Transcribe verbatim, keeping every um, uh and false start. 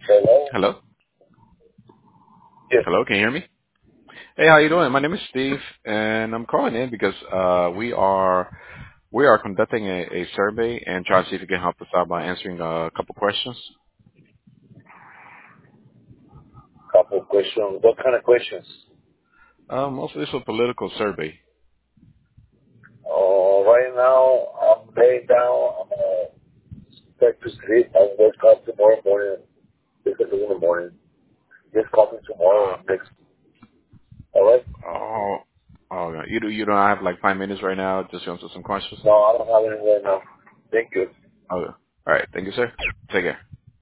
Hello? Hello? Yes. Hello, can you hear me? Hey, how you doing? My name is Steve, and I'm calling in because uh, we are we are conducting a, a survey and trying to see if you can help us out by answering a couple questions. Couple of questions. What kind of questions? Um, mostly this is a political survey. Uh, right now, I'm laying down. I'm uh, back to sleep. I'll wake up tomorrow morning. Six o'clock in the morning. Just call me tomorrow. Next. All right? Oh, oh, yeah. you do you don't have like five minutes right now just to answer some questions? No, I don't have any right now. Thank you. Oh, all right. Thank you, sir. Take care.